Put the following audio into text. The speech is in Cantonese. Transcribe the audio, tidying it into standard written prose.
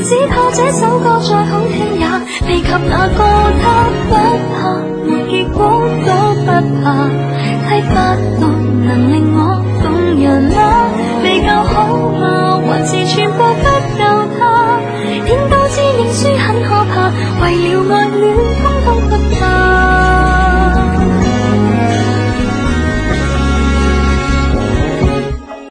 只怕這首歌再好聽也未及那個他，不怕沒結果都不怕，睇不到能令我動人嗎？未夠好嗎？還是全部不夠他？天都知認輸很可怕，為了愛